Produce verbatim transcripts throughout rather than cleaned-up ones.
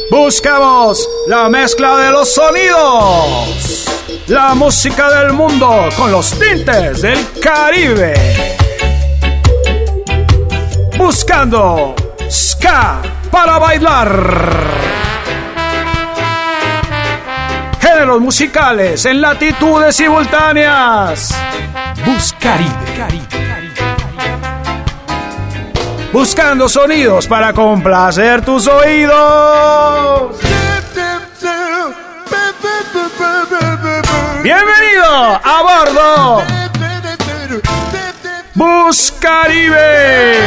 Buscamos la mezcla de los sonidos, la música del mundo con los tintes del Caribe. Buscando ska para bailar. Géneros musicales en latitudes simultáneas. Buscaribe. Buscando sonidos para complacer tus oídos. Bienvenido a bordo Buscaribe.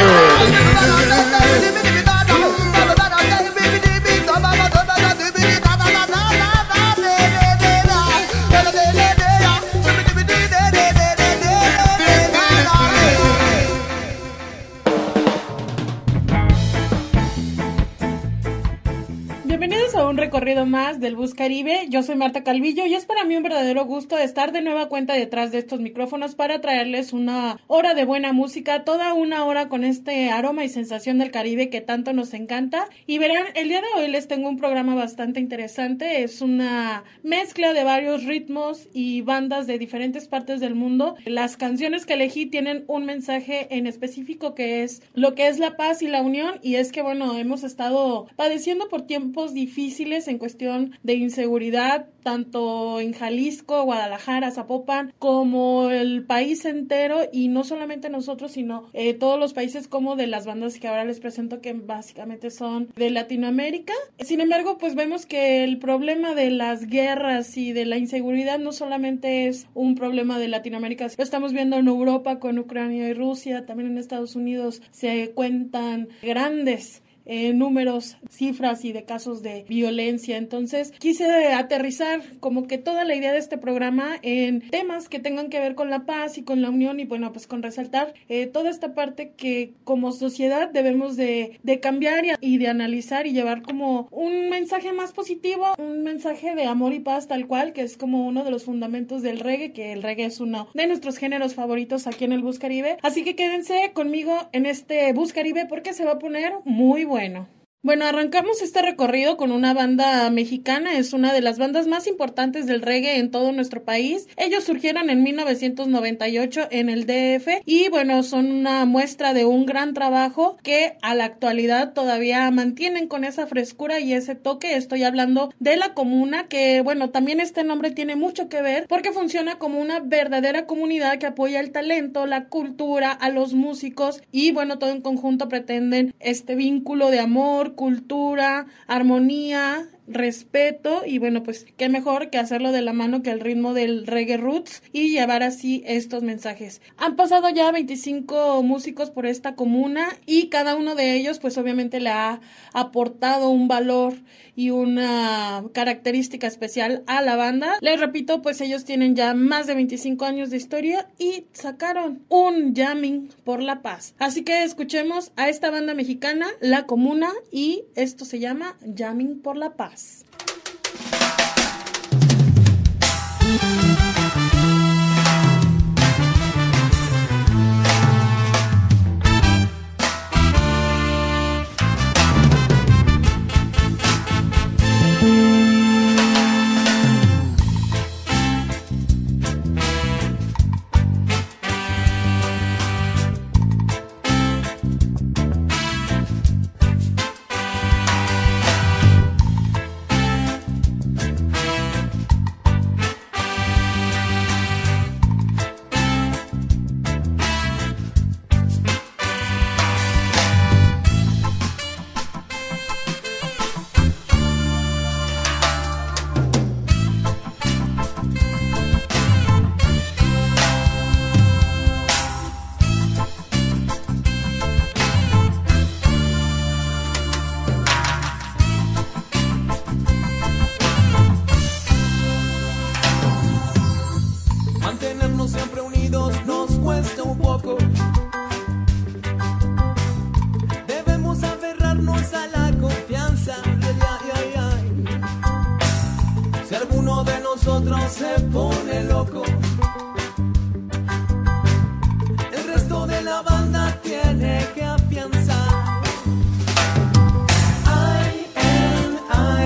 Bienvenidos a un recorrido más del Buscaribe. Yo soy Marta Calvillo y es para mí un verdadero gusto estar de nueva cuenta detrás de estos micrófonos para traerles una hora de buena música, toda una hora con este aroma y sensación del Caribe que tanto nos encanta. Y verán, el día de hoy les tengo un programa bastante interesante. Es una mezcla de varios ritmos y bandas de diferentes partes del mundo. Las canciones que elegí tienen un mensaje en específico que es lo que es la paz y la unión, y es que bueno, hemos estado padeciendo por tiempos difíciles en cuestión de inseguridad, tanto en Jalisco, Guadalajara, Zapopan, como el país entero, y no solamente nosotros, sino eh, todos los países como de las bandas que ahora les presento, que básicamente son de Latinoamérica. Sin embargo, pues vemos que el problema de las guerras y de la inseguridad no solamente es un problema de Latinoamérica, lo estamos viendo en Europa con Ucrania y Rusia, también en Estados Unidos se cuentan grandes Eh, números, cifras y de casos de violencia. Entonces quise aterrizar como que toda la idea de este programa en temas que tengan que ver con la paz y con la unión, y bueno, pues con resaltar eh, toda esta parte que como sociedad debemos de, de cambiar y, y de analizar y llevar como un mensaje más positivo, un mensaje de amor y paz tal cual, que es como uno de los fundamentos del reggae, que el reggae es uno de nuestros géneros favoritos aquí en el Buscaribe. Así que quédense conmigo en este Buscaribe porque se va a poner muy bueno. Bueno. Bueno, arrancamos este recorrido con una banda mexicana, es una de las bandas más importantes del reggae en todo nuestro país. Ellos surgieron en mil novecientos noventa y ocho en el D F y bueno, son una muestra de un gran trabajo que a la actualidad todavía mantienen con esa frescura y ese toque. Estoy hablando de La Comuna, que bueno, también este nombre tiene mucho que ver porque funciona como una verdadera comunidad que apoya el talento, la cultura, a los músicos y bueno, todo en conjunto pretenden este vínculo de amor, cultura, armonía, respeto, y bueno, pues qué mejor que hacerlo de la mano que el ritmo del reggae roots y llevar así estos mensajes. Han pasado ya veinticinco músicos por esta comuna y cada uno de ellos pues obviamente le ha aportado un valor y una característica especial a la banda. Les repito, pues ellos tienen ya más de veinticinco años de historia y sacaron un jamming por la paz. Así que escuchemos a esta banda mexicana, La Comuna, y esto se llama Jamming por la Paz. Se pone loco, el resto de la banda tiene que afianzar. I am, I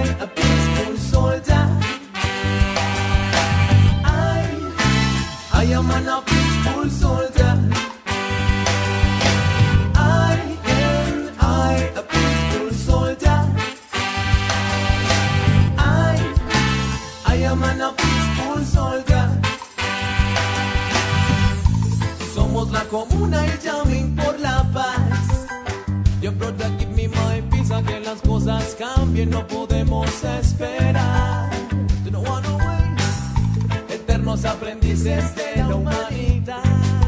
comuna y llamen por la paz. Yo protect keep me my peace, a que las cosas cambien, no podemos esperar. To no one away, eternos aprendices de la humanidad.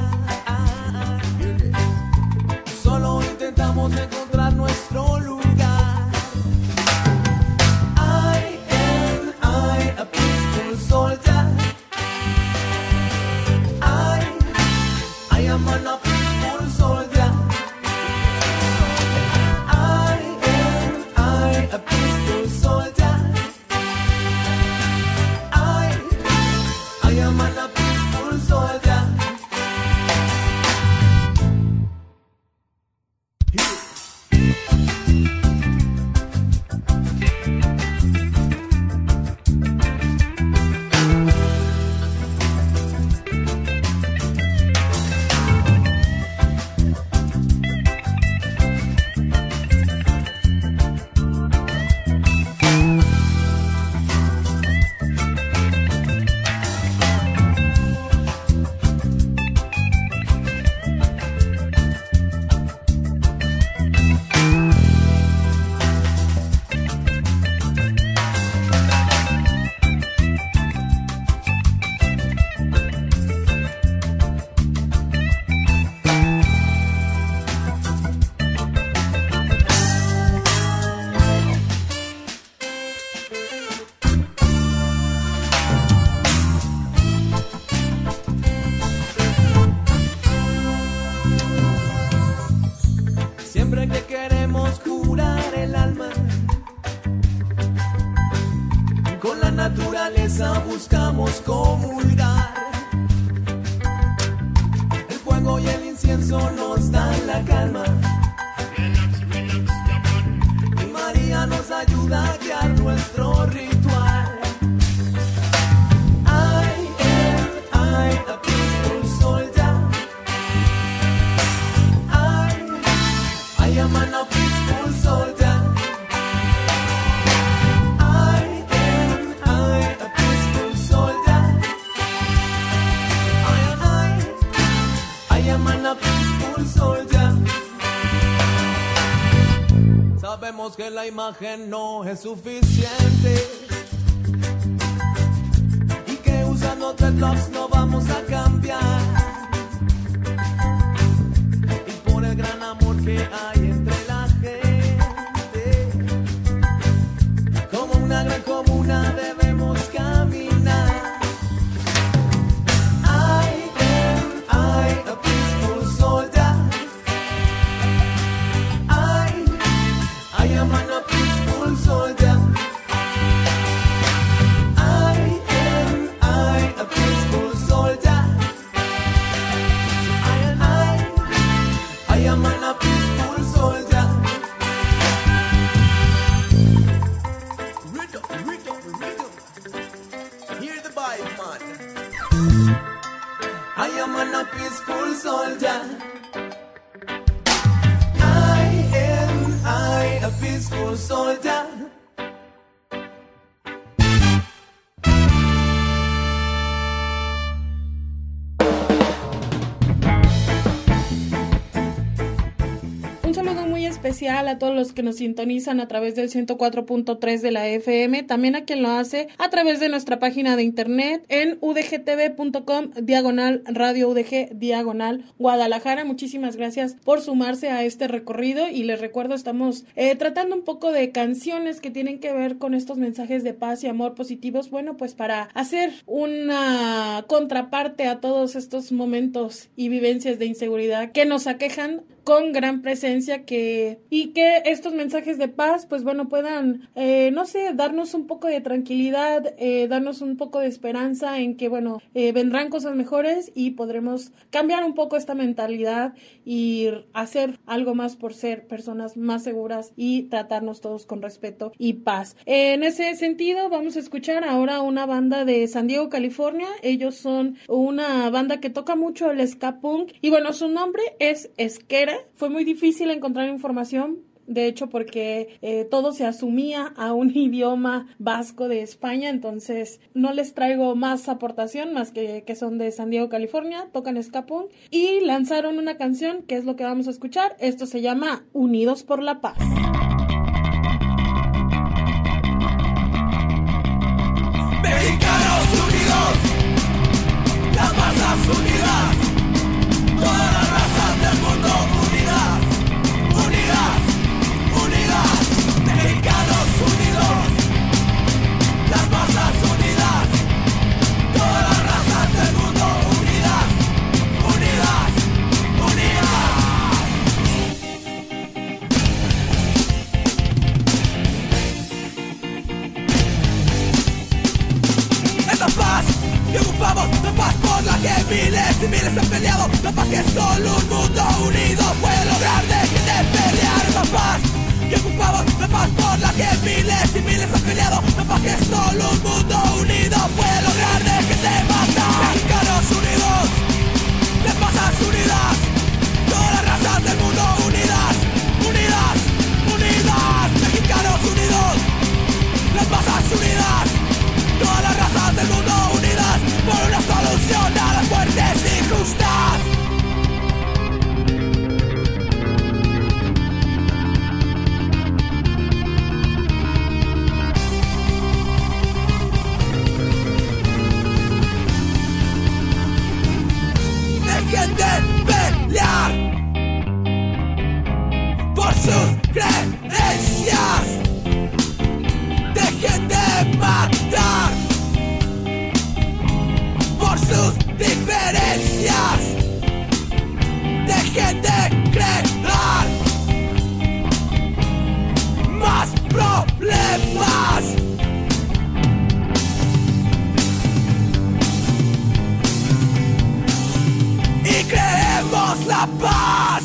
Solo intentamos encontrar nuestro lugar. I am I, a peaceful soldier. I, I am an a peaceful soldier. I am I, a peaceful soldier. I, I am an a peaceful soldier. Siempre que queremos curar el alma, con la naturaleza buscamos comulgar. El fuego y el incienso nos dan la calma. Y María nos ayuda a guiar nuestro ritual. I am I, a peaceful soldier. I am a peaceful soldier. I am I, a peaceful soldier. I am I, I am a peaceful soldier. Sabemos que la imagen no es suficiente y que usando dreadlocks no vamos a cambiar. Y por el gran amor que hay entre la gente, como una gran comuna debemos caminar. I am I, a peaceful soldier. I, I am a peaceful soldier. I am I, a peaceful soldier. I am I, I am a peaceful soldier. Rhythm, rhythm, rhythm. Hear the vibe, man. I am a peaceful soldier. I am I, a peaceful soldier. Un saludo muy especial a todos los que nos sintonizan a través del ciento cuatro punto tres de la F M, también a quien lo hace a través de nuestra página de internet en udgtv.com diagonal radio udg diagonal Guadalajara. Muchísimas gracias por sumarse a este recorrido y les recuerdo, estamos eh, tratando un poco de canciones que tienen que ver con estos mensajes de paz y amor positivos, bueno, pues para hacer una contraparte a todos estos momentos y vivencias de inseguridad que nos aquejan con gran presencia, que y que estos mensajes de paz, pues bueno, puedan, eh, no sé, darnos un poco de tranquilidad, eh, darnos un poco de esperanza en que, bueno, eh, vendrán cosas mejores y podremos cambiar un poco esta mentalidad y hacer algo más por ser personas más seguras y tratarnos todos con respeto y paz. Eh, en ese sentido, vamos a escuchar ahora una banda de San Diego, California. Ellos son una banda que toca mucho el ska punk y bueno, su nombre es Esquera. Fue muy difícil encontrar información de hecho porque eh, todo se asumía a un idioma vasco de España, entonces no les traigo más aportación más que que son de San Diego, California, tocan ska punk y lanzaron una canción que es lo que vamos a escuchar. Esto se llama Unidos por la Paz. Mexicanos unidos, las masas unidas, todas las razas del mundo unidas, unidas, unidas. Mexicanos unidos, las masas unidas, todas las razas del mundo unidas, unidas, unidas. Esta paz que ocupamos, la paz por la que miles y miles han peleado, la paz que solo un mundo unido puede lograr. Dejen de pelear. La paz que ocupamos, la paz por la que miles y miles han peleado, la paz que solo un mundo unido puede lograr. Dejen de matar. Mexicanos unidos, las masas unidas, todas las razas del mundo unidas, unidas, unidas. Mexicanos unidos, las masas unidas, todas las razas del mundo unidas por una solución a las muertes injustas. Dejen de pelear por sus creencias. Dejen de matar por sus diferencias. Dejen de crear más problemas. Y creemos la paz.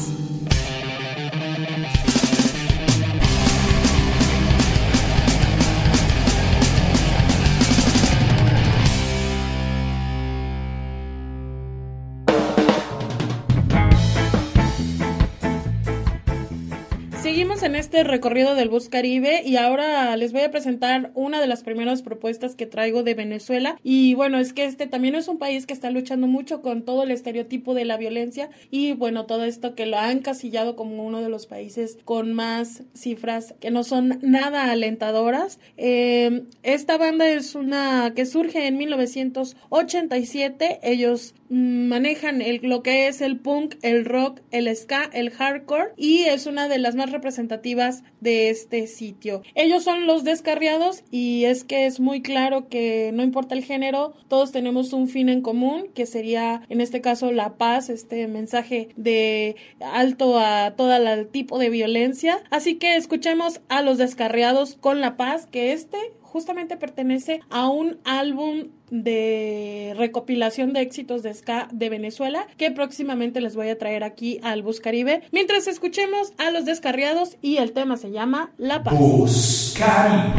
Seguimos en este recorrido del Bus Caribe y ahora les voy a presentar una de las primeras propuestas que traigo de Venezuela. Y bueno, es que este también es un país que está luchando mucho con todo el estereotipo de la violencia y bueno, todo esto que lo ha encasillado como uno de los países con más cifras que no son nada alentadoras. Eh, esta banda es una que surge en mil novecientos ochenta y siete. Ellos manejan el, lo que es el punk, el rock, el ska, el hardcore y es una de las más representativas de este sitio. Ellos son Los Descarriados y es que es muy claro que no importa el género, todos tenemos un fin en común que sería en este caso la paz, este mensaje de alto a todo el tipo de violencia. Así que escuchemos a Los Descarriados con La Paz, que este justamente pertenece a un álbum de recopilación de éxitos de ska de Venezuela que próximamente les voy a traer aquí al Bus Caribe. Mientras escuchemos a Los Descarriados y el tema se llama La Paz. Bus Caribe.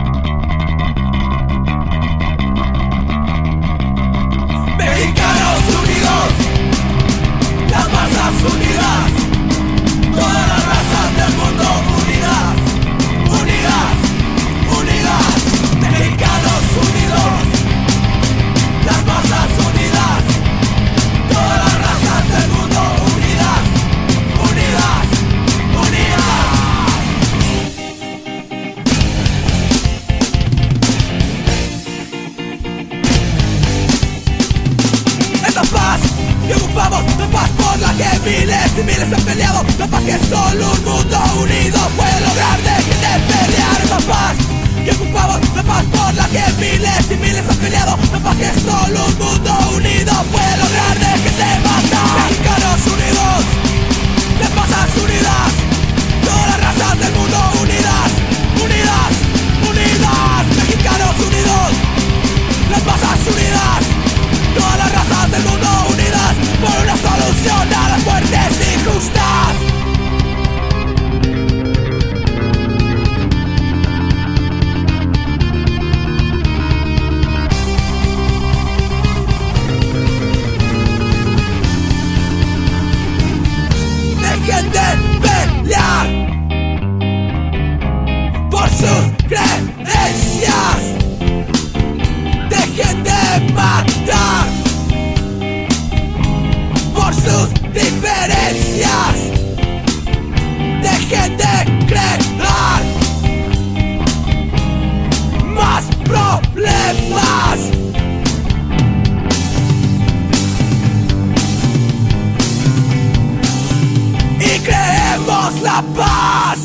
Mexicanos unidos, las masas unidas, todas las razas del mundo unidas, unidas, unidas. Mexicanos unidos, las masas unidas, todas las razas del mundo unidas, unidas, unidas. Esta paz que ocupamos, la paz por la que miles y miles han peleado, la paz que solo un mundo unido puede lograr. Dejen de pelear. La paz que ocupamos, la paz por la que miles y miles han peleado, la paz que solo un mundo unido puede lograr. Dejen de matar. Mexicanos unidos, las masas unidas, todas las razas del mundo unidas, unidas, unidas. Mexicanos unidos, las masas unidas, todas las razas del mundo unidas por una solución a las muertes injustas. diferencias, dejen de matar por sus diferencias, dejen de crear más problemas. Y creemos la paz.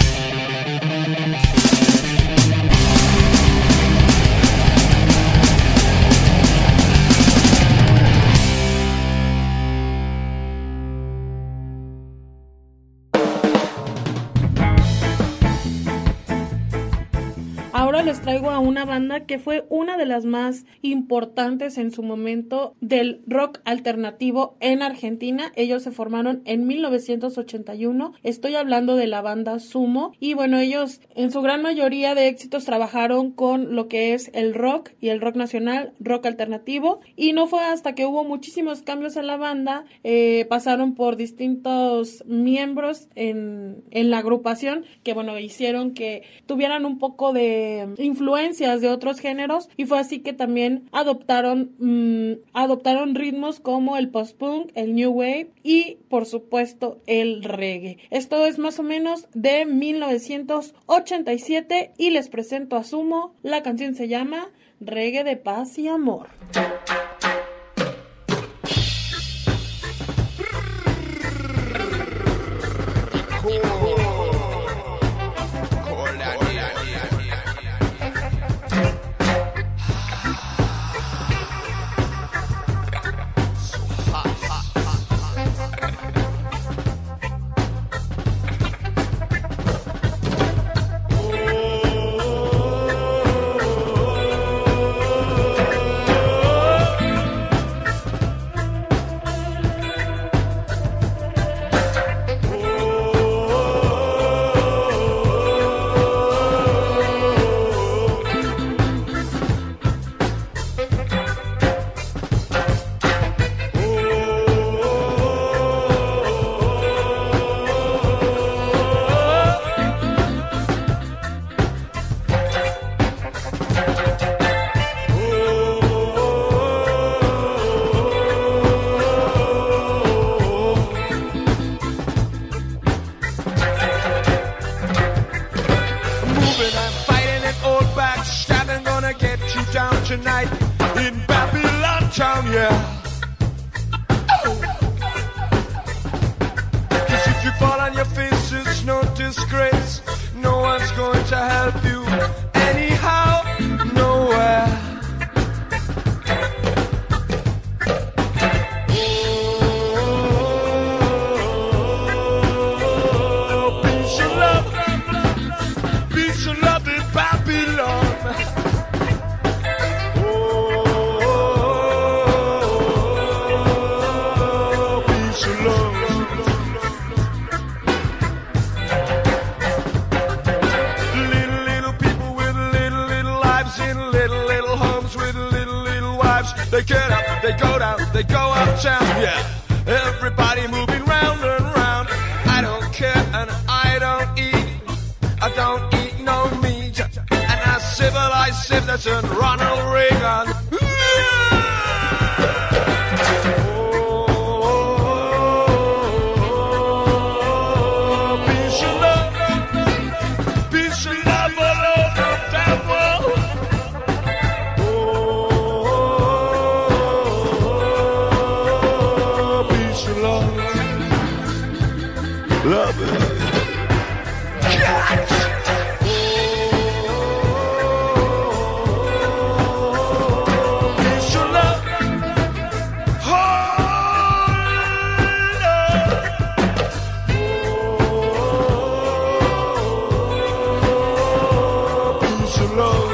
Ahora les traigo a una banda que fue una de las más importantes en su momento del rock alternativo en Argentina. Ellos se formaron en mil novecientos ochenta y uno. Estoy hablando de la banda Sumo. Y bueno, ellos en su gran mayoría de éxitos trabajaron con lo que es el rock y el rock nacional, rock alternativo. Y no fue hasta que hubo muchísimos cambios en la banda, eh, pasaron por distintos miembros en, en la agrupación, que bueno, hicieron que tuvieran un poco de influencias de otros géneros, y fue así que también adoptaron mmm, adoptaron ritmos como el post-punk, el new wave y por supuesto el reggae. Esto es más o menos de mil novecientos ochenta y siete y les presento a Sumo. La canción se llama Reggae de Paz y Amor. Tonight in Babylon town, yeah. Cause if you fall on your face, it's no disgrace. No one's going to help you anyhow, nowhere. Oh, peace and love, peace and love in Babylon. They get up, they go down, they go uptown, yeah. Everybody moving round and round. I don't care and I don't eat. I don't eat no meat. And I civilize citizen Ronald Reagan. Love it. Catch. Peace and love. Peace and love.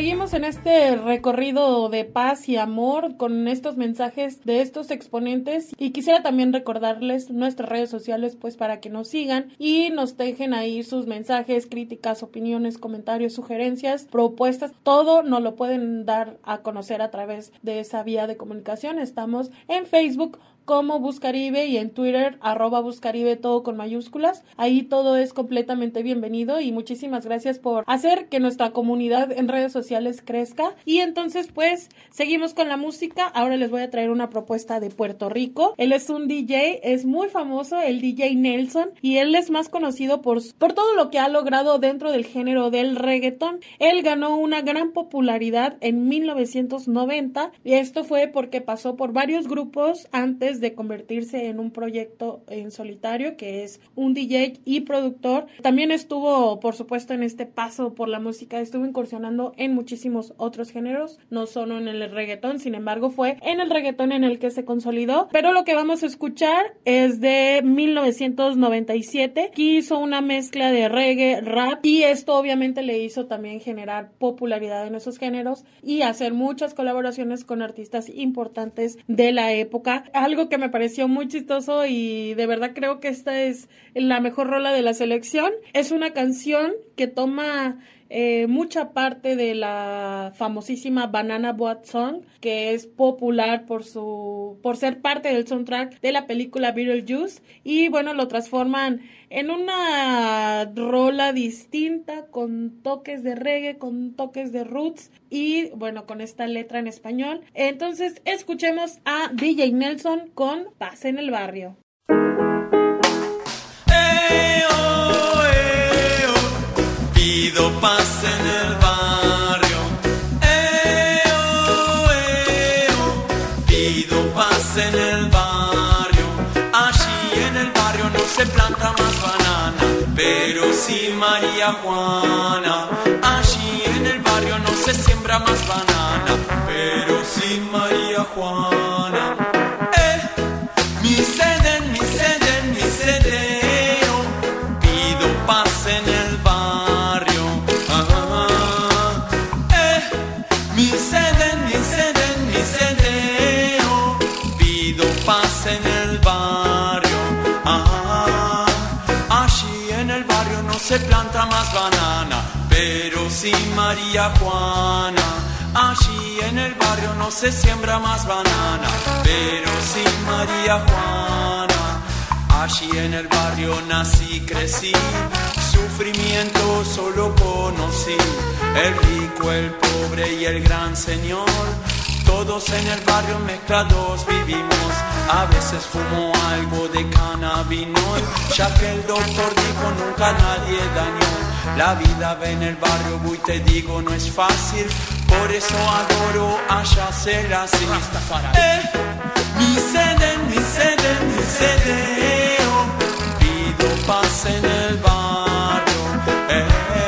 seguimos en este recorrido de paz y amor con estos mensajes de estos exponentes, y quisiera también recordarles nuestras redes sociales pues para que nos sigan y nos dejen ahí sus mensajes, críticas, opiniones, comentarios, sugerencias, propuestas, todo nos lo pueden dar a conocer a través de esa vía de comunicación. Estamos en Facebook como Buscaribe y en Twitter arroba Buscaribe, todo con mayúsculas. Ahí todo es completamente bienvenido y muchísimas gracias por hacer que nuestra comunidad en redes sociales crezca. Y entonces pues seguimos con la música. Ahora les voy a traer una propuesta de Puerto Rico. Él es un D J, es muy famoso, el D J Nelson, y él es más conocido por, por todo lo que ha logrado dentro del género del reggaetón. Él ganó una gran popularidad en mil novecientos noventa y esto fue porque pasó por varios grupos antes de convertirse en un proyecto en solitario, que es un D J y productor. También estuvo, por supuesto, en este paso por la música, estuvo incursionando en muchísimos otros géneros, no solo en el reggaetón. Sin embargo, fue en el reggaetón en el que se consolidó. Pero lo que vamos a escuchar es de mil novecientos noventa y siete, que hizo una mezcla de reggae, rap, y esto obviamente le hizo también generar popularidad en esos géneros y hacer muchas colaboraciones con artistas importantes de la época. Algo que me pareció muy chistoso, y de verdad creo que esta es la mejor rola de la selección. Es una canción que toma eh, mucha parte de la famosísima Banana Boat Song, que es popular por su por ser parte del soundtrack de la película Beetlejuice, y bueno, lo transforman en una rola distinta con toques de reggae, con toques de roots y bueno, con esta letra en español. Entonces escuchemos a D J Nelson con Paz en el Barrio. Eh, oh, eh, oh. Pido paz en el barrio. Eh, oh, eh, oh. Pido paz en el barrio. Allí en el barrio no se planta más banana, pero sí María Juana. Allí en el barrio no se siembra más banana, pero sí María Juana. Eh, mi seden, mi seden, mi sedeo. Pido paz en el barrio. Ah, eh, mi seden, mi seden, mi sedeo. Pido paz en el barrio. Ah, allí en el barrio no se planta más banana, pero sí María Juana. Allí en el barrio no se siembra más banana, pero sí María Juana. Allí en el barrio nací, crecí, sufrimiento solo conocí. El rico, el pobre y el gran señor, todos en el barrio mezclados vivimos. A veces fumo algo de cannabinol, ya que el doctor dijo nunca nadie dañó. La vida ve en el barrio, voy te digo, no es fácil. Por eso adoro a Yasser así. Eh, mi seden, mi seden, mi sedeo. Pido paz en el barrio. Eh,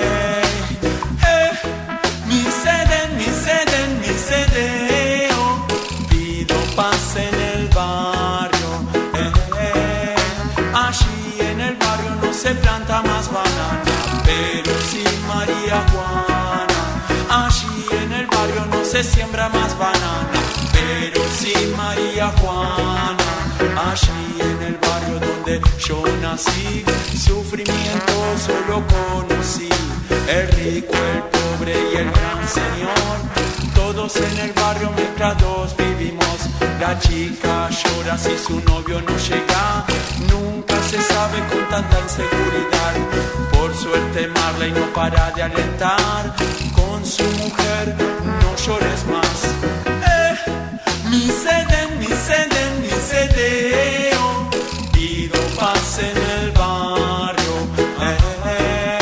eh, mi seden, mi seden, mi sedeo. Pido paz en el barrio. Eh, eh, allí en el barrio no se planta más banana, pero sí María Juana. Allí en el barrio no se siembra más banana, pero sí María Juana. Allí en el barrio donde yo nací, sufrimiento solo conocí. El rico, el pobre y el gran señor, todos en el barrio mezclados vivimos. La chica llora si su novio no llega, nunca se sabe con tanta inseguridad. Por suerte Marley no para de alentar, con su mujer no llores más. Eh, mi seden, mi seden, mi sedeo. Pido paz en el barrio. Eh, eh,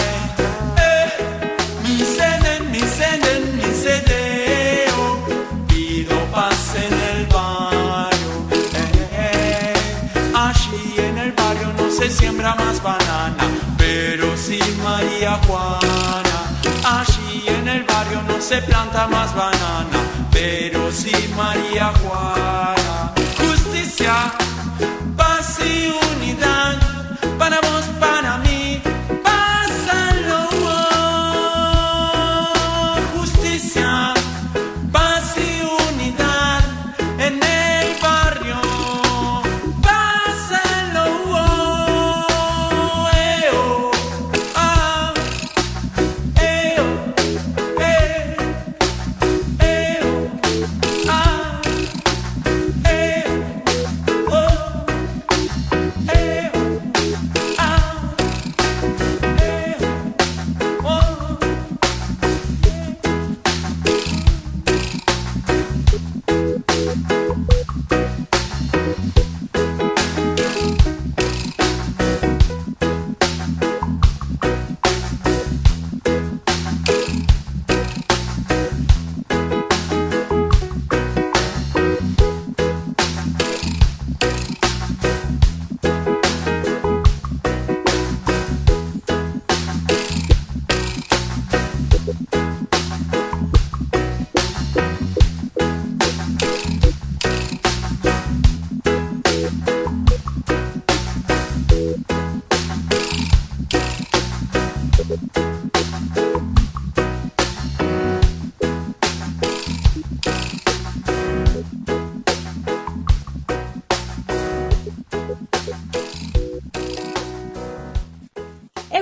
eh, mi seden, mi seden, mi sedeo. Pido paz en el barrio. Eh, eh, allí en el barrio no se siembra más banana, pero sí María Juana. Allí en el barrio no se planta más banana, pero sí María Juana. Justicia, paz y unidad, para vos, para mí, pásalo. Justicia,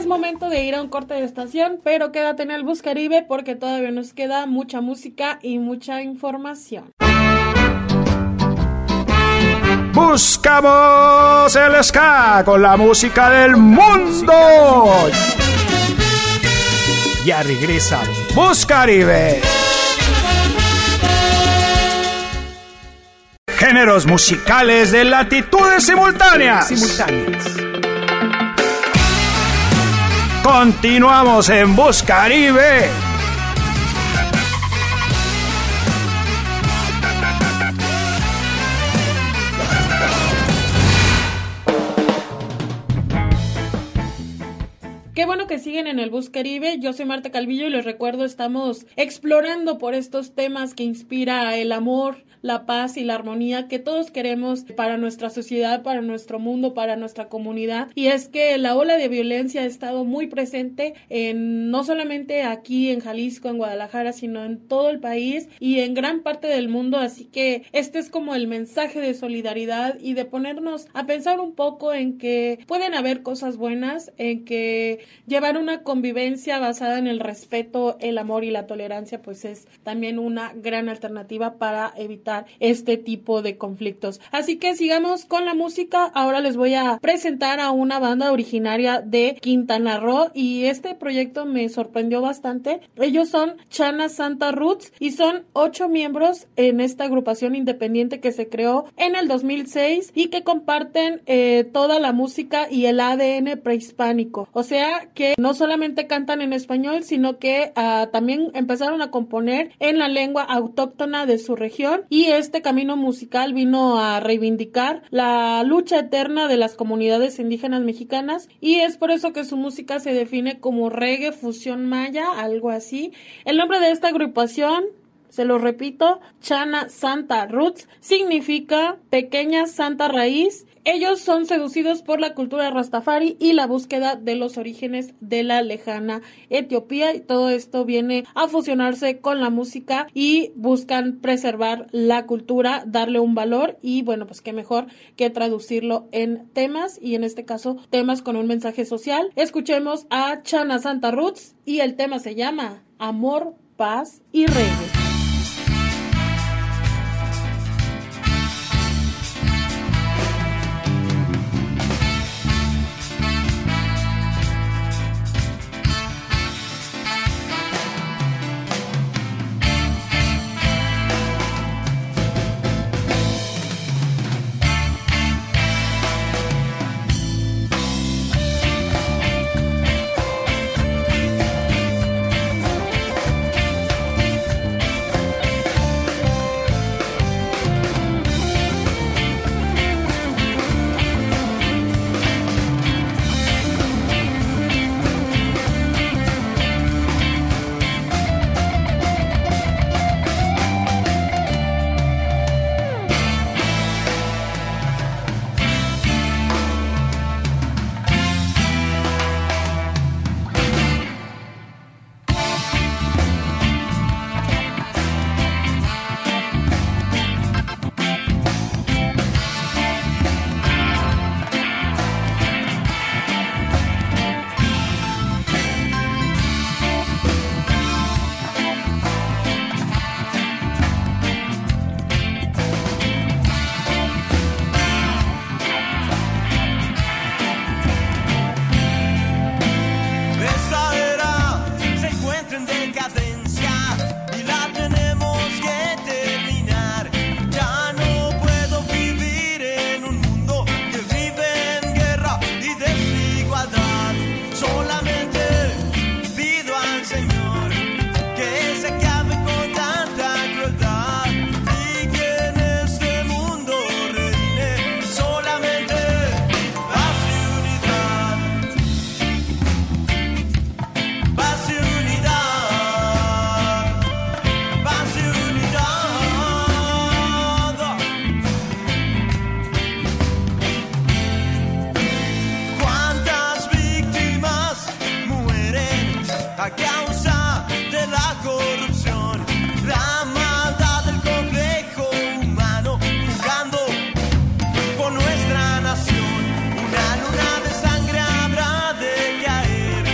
momento de ir a un corte de estación, pero quédate en el Buscaribe porque todavía nos queda mucha música y mucha información. Buscamos el ska con la música del mundo. Ya regresa Buscaribe. Géneros musicales de latitudes simultáneas. simultáneas. Continuamos en Buscaribe. Qué bueno que siguen en el Buscaribe. Yo soy Marta Calvillo y les recuerdo, estamos explorando por estos temas que inspira el amor, la paz y la armonía que todos queremos para nuestra sociedad, para nuestro mundo, para nuestra comunidad. Y es que la ola de violencia ha estado muy presente en, no solamente aquí en Jalisco, en Guadalajara, sino en todo el país y en gran parte del mundo. Así que este es como el mensaje de solidaridad y de ponernos a pensar un poco en que pueden haber cosas buenas, en que llevar una convivencia basada en el respeto, el amor y la tolerancia pues es también una gran alternativa para evitar este tipo de conflictos. Así que sigamos con la música. Ahora les voy a presentar a una banda originaria de Quintana Roo y este proyecto me sorprendió bastante. Ellos son Chana Santa Roots y son ocho miembros en esta agrupación independiente que se creó en el dos mil seis y que comparten eh, toda la música y el A D N prehispánico. O sea que no solamente cantan en español, sino que uh, también empezaron a componer en la lengua autóctona de su región y este camino musical vino a reivindicar la lucha eterna de las comunidades indígenas mexicanas y es por eso que su música se define como reggae fusión maya, algo así. El nombre de esta agrupación, se lo repito, Chana Santa Roots, significa pequeña santa raíz. Ellos son seducidos por la cultura rastafari y la búsqueda de los orígenes de la lejana Etiopía y todo esto viene a fusionarse con la música y buscan preservar la cultura, darle un valor y bueno, pues qué mejor que traducirlo en temas y en este caso temas con un mensaje social. Escuchemos a Chana Santa Roots y el tema se llama Amor, Paz y Reggae. Nuestra nación, una luna de sangre habrá de caer.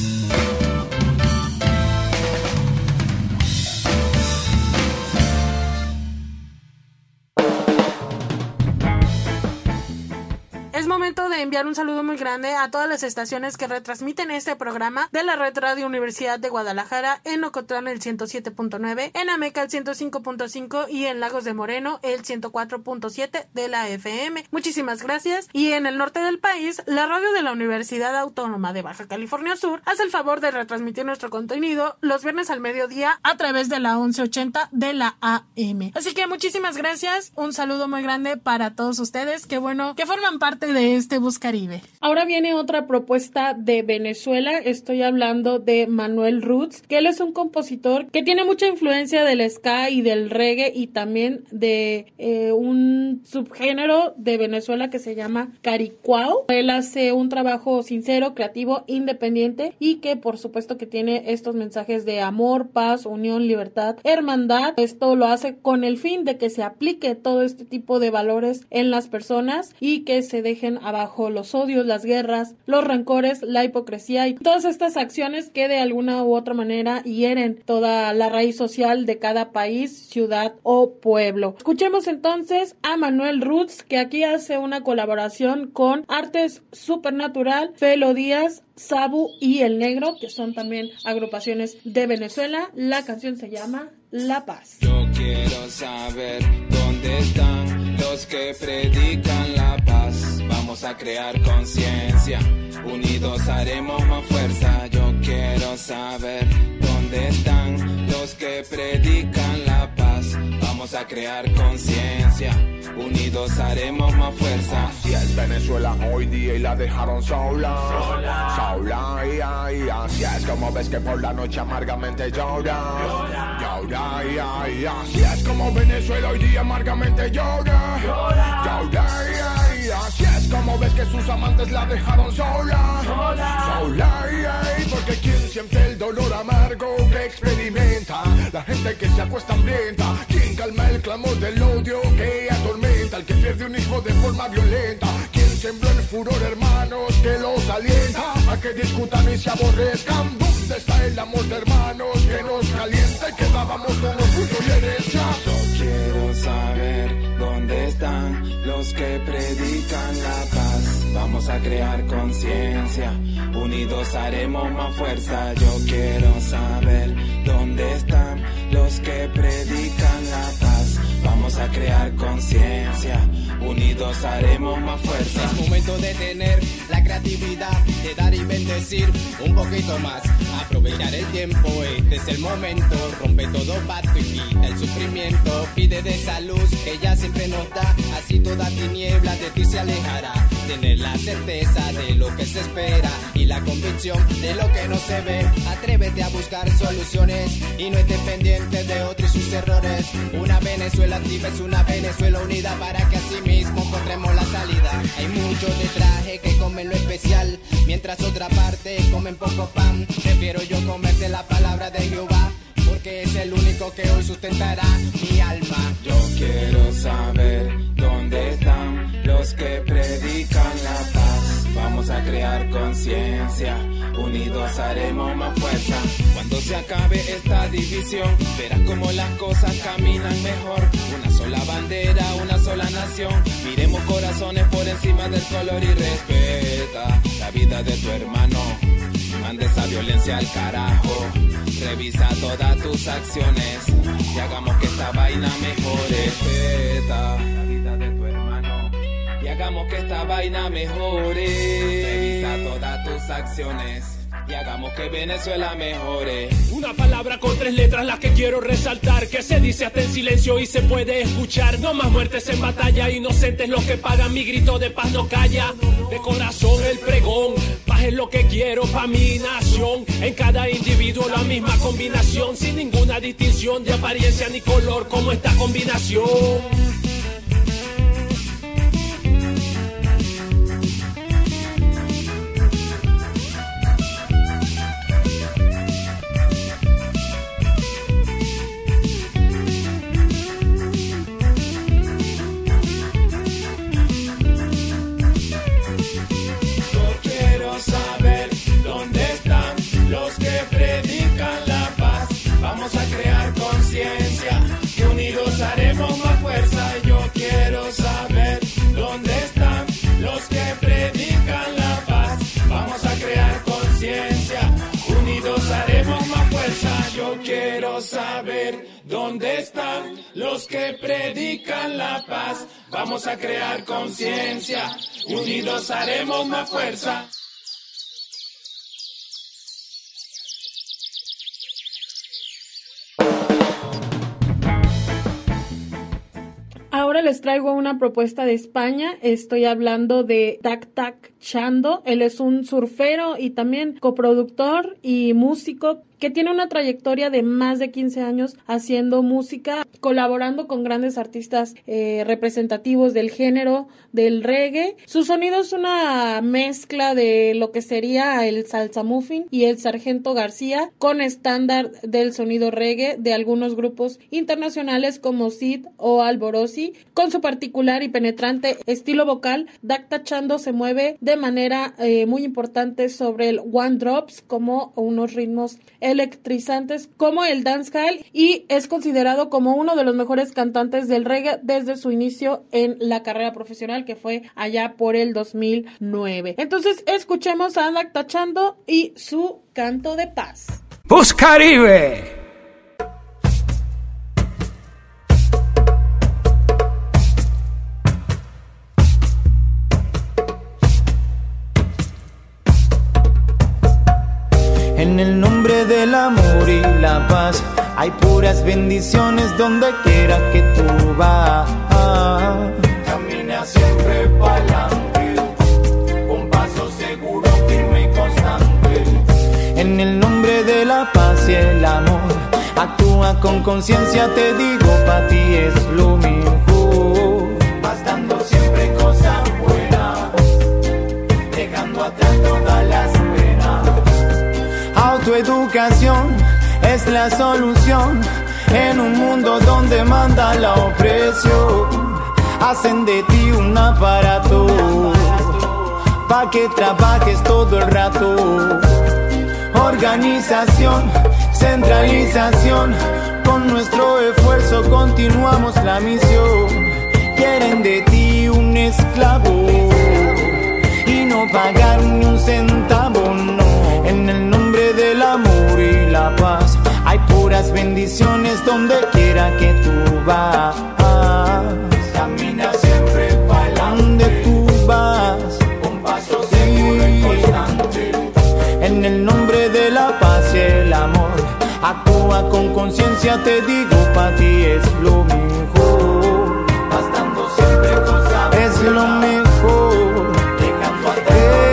Es momento de enviar un saludo muy grande a todas las estaciones que retransmiten este programa de la Red Radio Universidad de Guadalajara, en Ocotlán el ciento siete punto nueve, en Ameca el ciento cinco punto cinco y en Lagos de Moreno el ciento cuatro punto siete de la F M. Muchísimas gracias. Y en el norte del país, la radio de la Universidad Autónoma de Baja California Sur hace el favor de retransmitir nuestro contenido los viernes al mediodía a través de la once ochenta de la A M. Así que muchísimas gracias, un saludo muy grande para todos ustedes, que bueno que forman parte de este Buscaribe. Ahora viene otra propuesta de Venezuela. Estoy hablando de Manuel Roots, que él es un compositor que tiene mucha influencia del ska y del reggae y también de eh, un subgénero de Venezuela que se llama caricuao. Él hace un trabajo sincero, creativo, independiente y que por supuesto que tiene estos mensajes de amor, paz, unión, libertad, hermandad. Esto lo hace con el fin de que se aplique todo este tipo de valores en las personas y que se dejen abajo los odios, las guerras, los rencores, la hipocresía y todas estas acciones que de alguna u otra manera hieren toda la raíz social de cada país, ciudad o pueblo. Escuchemos entonces a Manuel Roots, que aquí hace una colaboración con Artes Supernatural, Felo Díaz, Sabu y El Negro, que son también agrupaciones de Venezuela. La canción se llama La Paz. Yo quiero saber dónde están los que predican la paz. Vamos a crear conciencia, unidos haremos más fuerza. Yo quiero saber dónde están los que predican la paz. Vamos a crear conciencia, unidos haremos más fuerza. Así es Venezuela hoy día y la dejaron sola, sola, sola y, y, y así es como ves que por la noche amargamente llora, llora, llora y, y, y así es como Venezuela hoy día amargamente llora, llora, llora y, y, y así es como ves que sus amantes la dejaron sola, sola, sola y, y, porque quien siente el dolor amargo que experimenta, la gente que se acuesta hambrienta, quien calma el clamor del odio que atormenta, el que pierde un hijo de forma violenta, quien sembró el furor hermanos que los alienta a que discutan y se aborrezcan. ¿Dónde está el amor de hermanos que nos calienta y que dábamos con orgullo y herencia? Yo quiero saber dónde están los que predican la paz. Vamos a crear conciencia, unidos haremos más fuerza. Yo quiero saber dónde están los que predican la paz. Vamos a crear conciencia, unidos haremos más fuerza. Es momento de tener la creatividad, de dar y bendecir un poquito más. Aprovechar el tiempo, este es el momento. Rompe todo pacto y quita el sufrimiento. Pide de esa luz que ya siempre nos da, así toda tiniebla de ti se alejará. Tener la certeza de lo que se espera y la convicción de lo que no se ve. Atrévete a buscar soluciones y no estés pendiente de otros y sus errores. Una Venezuela activa es una Venezuela unida para que así mismo encontremos la salida. Hay muchos de traje que comen lo especial, mientras otra parte comen poco pan. Prefiero yo comerte la palabra de Jehová, porque es el único que hoy sustentará mi alma. Yo quiero saber dónde están los que predican la paz. Vamos a crear conciencia, unidos haremos más fuerza. Cuando se acabe esta división, verás como las cosas caminan mejor. Una sola bandera, una sola nación. Miremos corazones por encima del color y respeta la vida de tu hermano. Manda esa violencia al carajo. Revisa todas tus acciones y hagamos que esta vaina mejore. Respeta la vida de tu hermano y hagamos que esta vaina mejore. Revisa todas tus acciones y hagamos que Venezuela mejore. Una palabra con tres letras las que quiero resaltar, que se dice hasta en silencio y se puede escuchar. No más muertes en batalla, inocentes los que pagan, mi grito de paz no calla. De corazón el pregón, paz es lo que quiero pa' mi nación. En cada individuo la misma combinación, sin ninguna distinción de apariencia ni color, como esta combinación. unidos haremos más fuerza. Yo quiero saber dónde están los que predican la paz. Vamos a crear conciencia, unidos haremos más fuerza. Ahora les traigo una propuesta de España. Estoy hablando de Tac Tac Chando. Él es un surfero y también coproductor y músico que tiene una trayectoria de más de quince años haciendo música, colaborando con grandes artistas eh, representativos del género del reggae. Su sonido es una mezcla de lo que sería el Salsa Muffin y el Sargento García, con estándar del sonido reggae de algunos grupos internacionales como Sid o Alborosi. Con su particular y penetrante estilo vocal, Tac Tac Chando se mueve de manera eh, muy importante sobre el one drops, como unos ritmos electrizantes como el dancehall, y es considerado como uno de los mejores cantantes del reggae desde su inicio en la carrera profesional, que fue allá por el dos mil nueve. Entonces escuchemos a Tac Tac Chando y su canto de paz. Buscaribe. En el nombre del amor y la paz hay puras bendiciones donde quiera que tú vas. Camina siempre pa'lante, con paso seguro, firme y constante. En el nombre de la paz y el amor, actúa con conciencia, te digo, pa' ti es lo mejor. Vas dando siempre cosas buenas, dejando atrás todas las penas. Autoeducación es la solución en un mundo donde manda la opresión. Hacen de ti un aparato pa' que trabajes todo el rato. Organización, centralización, con nuestro esfuerzo continuamos la misión. Quieren de ti un esclavo y no pagar ni un centavo, no. En el nombre del amor y la paz hay puras bendiciones donde quiera que tú vas. Camina siempre para donde tú vas, con paso seguro y constante. En el nombre de la paz y el amor, actúa con conciencia, te digo, pa' ti es lo mejor. Vas dando siempre cosas, es lo mejor, dejando atrás.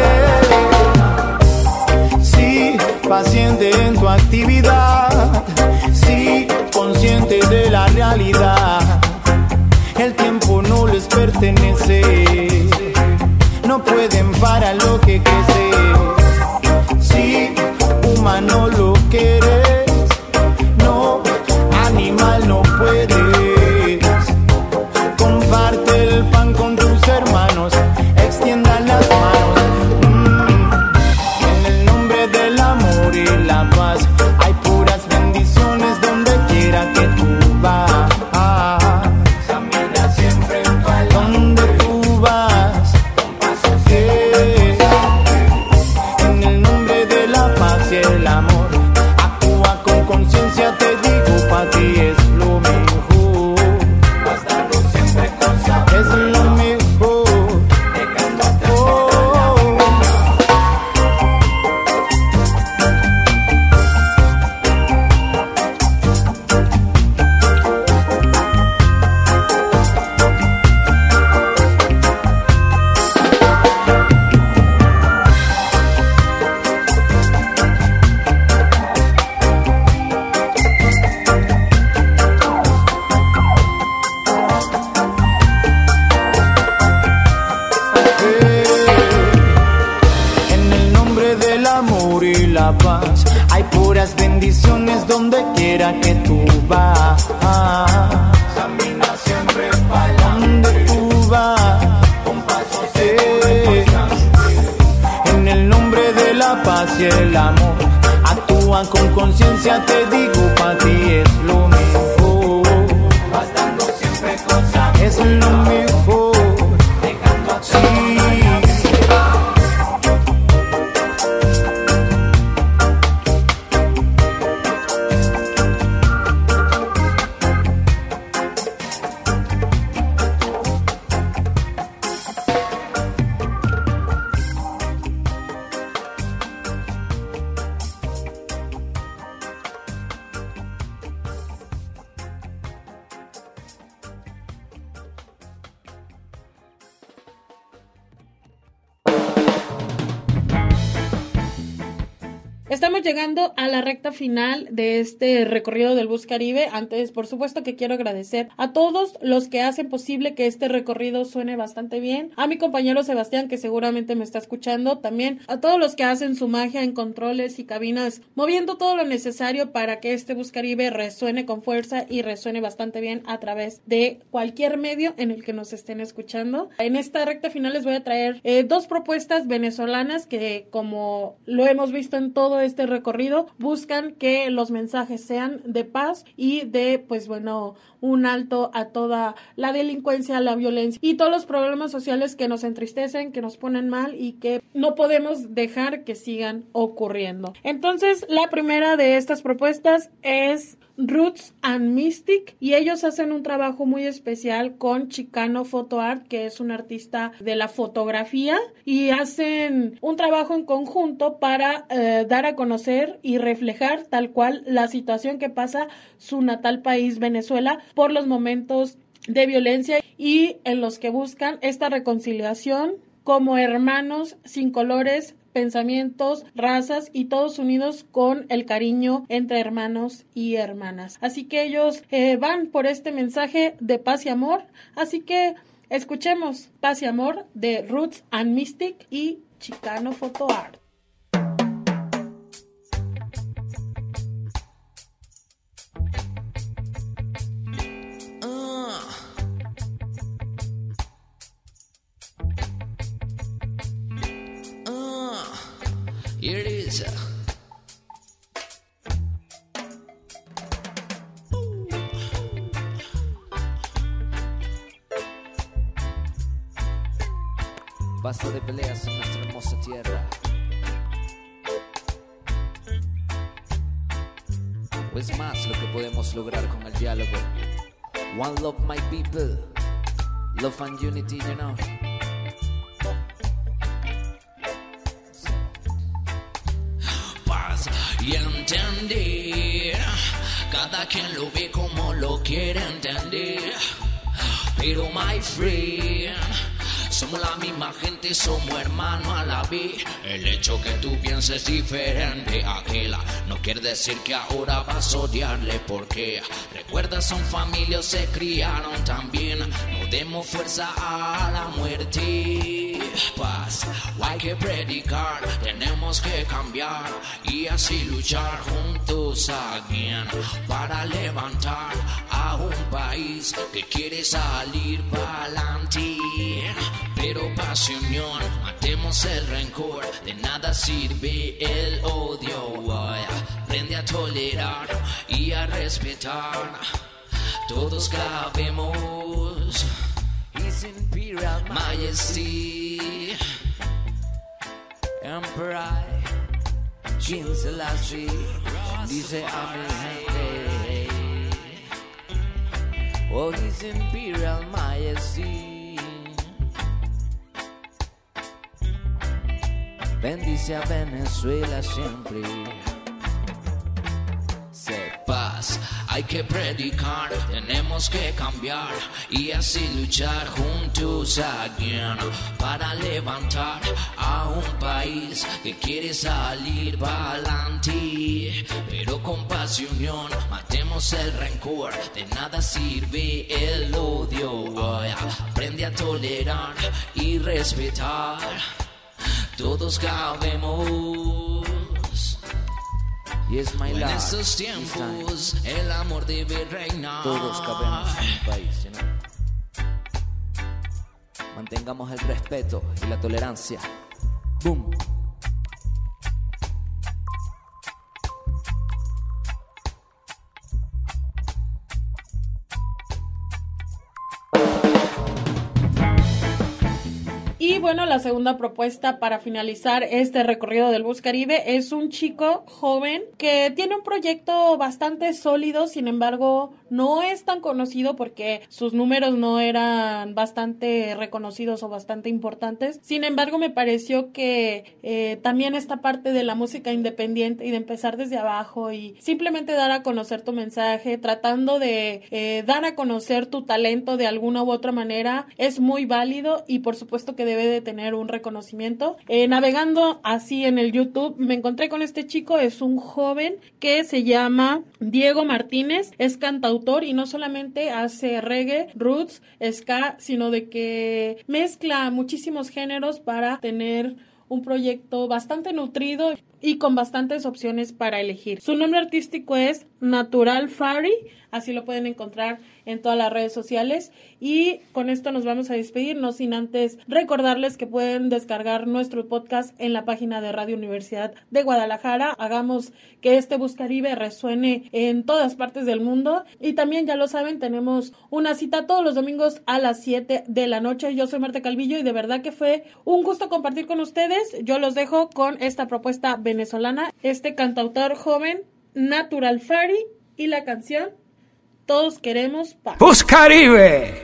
Paciente en tu actividad, sí, consciente de la realidad. El tiempo no les pertenece, no pueden parar lo que crece. Sí, humano lo que eres, no, animal no puedes. Comparte el pan con tus hermanos, extiendan las manos. Y la paz hay puras bendiciones donde quiera que tú vas. Camina siempre para donde tú vas, con paso sí. En el nombre de la paz y el amor, actúa con conciencia, te digo, pa' ti es lo mejor. Vas dando siempre cosas, es lo mejor, dejando atrás. Hay puras bendiciones donde quiera que tú vas. Camina siempre para donde tú vas, con paso sí. En el nombre de la paz y el amor, actúa con conciencia, te digo, pa' ti es lo mejor. Vas dando siempre cosas, es lo mejor, dejando atrás. Sí. Estamos llegando a la recta final de este recorrido del Bus Caribe. Antes, por supuesto, que quiero agradecer a todos los que hacen posible que este recorrido suene bastante bien. A mi compañero Sebastián, que seguramente me está escuchando. También a todos los que hacen su magia en controles y cabinas, moviendo todo lo necesario para que este Bus Caribe resuene con fuerza y resuene bastante bien a través de cualquier medio en el que nos estén escuchando. En esta recta final les voy a traer eh, dos propuestas venezolanas que, como lo hemos visto en todo este recorrido, buscan que los mensajes sean de paz y de, pues bueno, un alto a toda la delincuencia, la violencia y todos los problemas sociales que nos entristecen, que nos ponen mal y que no podemos dejar que sigan ocurriendo. Entonces, la primera de estas propuestas es Roots and Mystic, y ellos hacen un trabajo muy especial con Chicano Photo Art, que es un artista de la fotografía, y hacen un trabajo en conjunto para eh, dar a conocer y reflejar tal cual la situación que pasa su natal país, Venezuela, por los momentos de violencia y en los que buscan esta reconciliación como hermanos sin colores, pensamientos, razas y todos unidos con el cariño entre hermanos y hermanas. Así que ellos eh, van por este mensaje de paz y amor. Así que escuchemos Paz y Amor de Roots and Mystic y Chicano Photo Art. Here it is. Basta de peleas en nuestra hermosa tierra. O es más lo que podemos lograr con el diálogo. One love, my people. Love and unity, you know. Y entender, cada quien lo ve como lo quiere entender. Pero my friend, somos la misma gente, somos hermanos a la vez. El hecho que tú pienses diferente a aquella no quiere decir que ahora vas a odiarle, porque recuerda, son familias, se criaron también. No demos fuerza a la muerte. Paz, hay que predicar, tenemos que cambiar y así luchar juntos again para levantar a un país que quiere salir para adelante. Pero paz y unión, matemos el rencor, de nada sirve el odio. Aprende a tolerar y a respetar, todos cabemos. His Imperial Majesty, Emperor King Selassie, dice a mi gente. Oh, His Imperial Majesty, bendice a Venezuela siempre. Paz, hay que predicar, tenemos que cambiar y así luchar juntos again para levantar a un país que quiere salir para adelante. Pero con paz y unión, matemos el rencor, de nada sirve el odio. Oh, yeah. Aprende a tolerar y respetar, todos cabemos. Yes, my en estos tiempos el amor debe reinar. Todos cabemos en un país, you know? Mantengamos el respeto y la tolerancia. Boom. Y bueno, la segunda propuesta para finalizar este recorrido del Bus Caribe es un chico joven que tiene un proyecto bastante sólido, sin embargo no es tan conocido porque sus números no eran bastante reconocidos o bastante importantes. Sin embargo, me pareció que eh, también esta parte de la música independiente y de empezar desde abajo y simplemente dar a conocer tu mensaje, tratando de eh, dar a conocer tu talento de alguna u otra manera, es muy válido y por supuesto que debe de tener un reconocimiento. Eh, navegando así en el YouTube, me encontré con este chico, es un joven que se llama Diego Martínez, es cantautor y no solamente hace reggae, roots, ska, sino de que mezcla muchísimos géneros para tener un proyecto bastante nutrido y con bastantes opciones para elegir. Su nombre artístico es Natural Fari, así lo pueden encontrar en todas las redes sociales. Y con esto nos vamos a despedir, no sin antes recordarles que pueden descargar nuestro podcast en la página de Radio Universidad de Guadalajara. Hagamos que este Buscaribe resuene en todas partes del mundo. Y también, ya lo saben, tenemos una cita todos los domingos a las siete de la noche. Yo soy Marta Calvillo y de verdad que fue un gusto compartir con ustedes. Yo los dejo con esta propuesta venezolana, este cantautor joven, Natural Fari, y la canción Todos Queremos Paz. Buscaribe.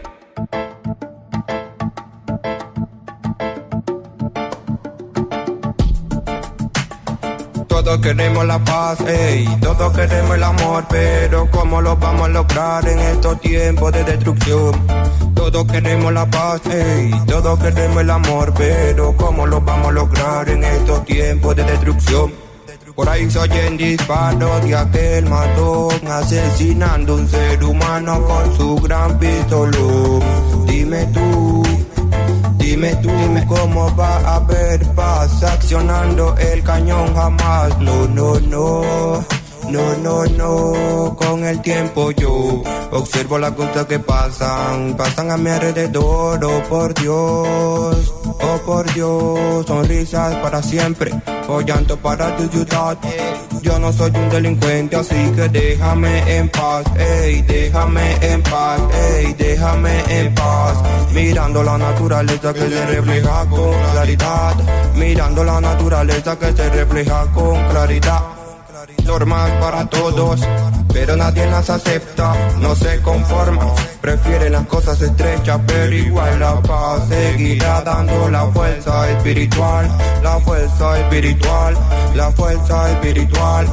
Todos queremos la paz, ey, todos queremos el amor, pero ¿cómo lo vamos a lograr en estos tiempos de destrucción? Todos queremos la paz, ey, todos queremos el amor, pero ¿cómo lo vamos a lograr en estos tiempos de destrucción? Por ahí se oyen disparos de aquel matón, asesinando un ser humano con su gran pistolón. Dime tú, dime tú, ¿cómo va a haber paz accionando el cañón? Jamás, no, no, no. No, no, no, con el tiempo yo observo las cosas que pasan, pasan a mi alrededor, oh por Dios, oh por Dios, sonrisas para siempre, o llanto para tu ciudad. Yo no soy un delincuente, así que déjame en paz, ey, déjame en paz, ey, déjame en paz. Mirando la naturaleza que se refleja con claridad, mirando la naturaleza que se refleja con claridad. Normas para todos, pero nadie las acepta, no se conforma, prefieren las cosas estrechas, pero igual la paz seguirá dando la fuerza espiritual, la fuerza espiritual, la fuerza espiritual.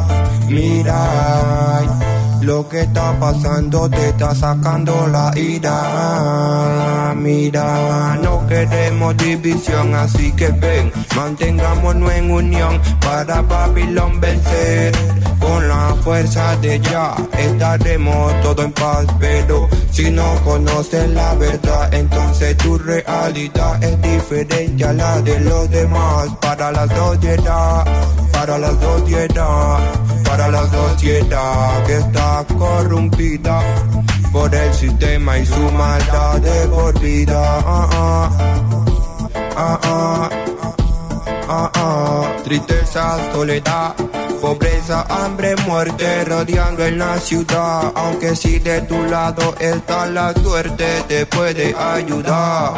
Mira, lo que está pasando te está sacando la ira. Mira, no queremos división, así que ven, mantengámonos en unión para Babilón vencer. Con la fuerza de ya estaremos todos en paz, pero si no conoces la verdad, entonces tu realidad es diferente a la de los demás. Para la sociedad, para la sociedad, para la sociedad que está corrompida por el sistema y su maldad de por vida. Ah, ah, ah, ah, ah, ah. Tristeza, soledad, pobreza, hambre, muerte rodeando en la ciudad. Aunque si de tu lado está la suerte, te puede ayudar.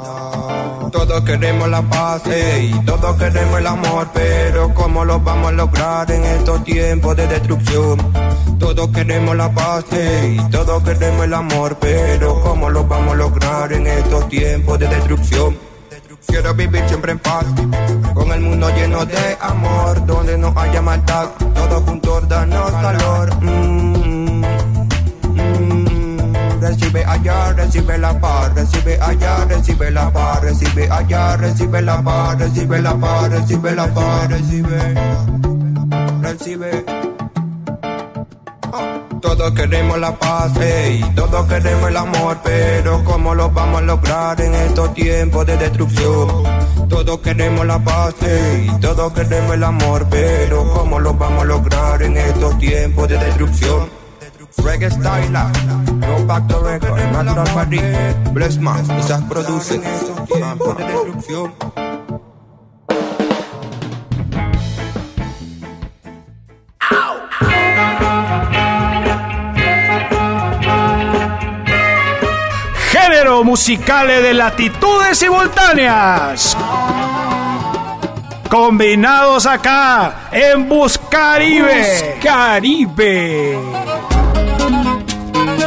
Todos queremos la paz, ey, todos queremos el amor, pero ¿cómo lo vamos a lograr en estos tiempos de destrucción? Todos queremos la paz, ey, todos queremos el amor, pero ¿cómo lo vamos a lograr en estos tiempos de destrucción? Quiero vivir siempre en paz, con el mundo lleno de amor, donde no haya maldad, todos juntos danos calor. Mm, mm, recibe allá, recibe la paz, recibe allá, recibe la paz, recibe allá, recibe la paz, recibe la paz, recibe la paz, recibe, recibe. Todos queremos la paz, ey, todos queremos el amor, pero ¿cómo lo vamos a lograr en estos tiempos de destrucción? Todos queremos la paz, ey, todos queremos el amor, pero ¿cómo lo vamos a lograr en estos tiempos de destrucción? Reggae Style, no back to record, Natural Fari, Bless Max, esas producen en estos tiempos de destrucción. Género musicales de latitudes simultáneas, combinados acá en Buscaribe. Buscaribe.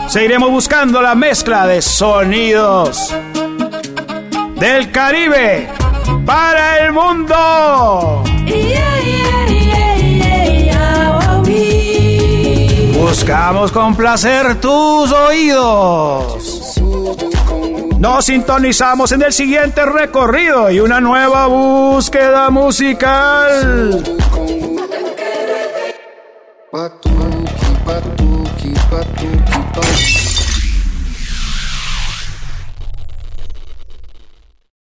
seguiremos buscando la mezcla de sonidos del Caribe para el mundo. Buscamos complacer tus oídos. Nos sintonizamos en el siguiente recorrido y una nueva búsqueda musical. Pa' tu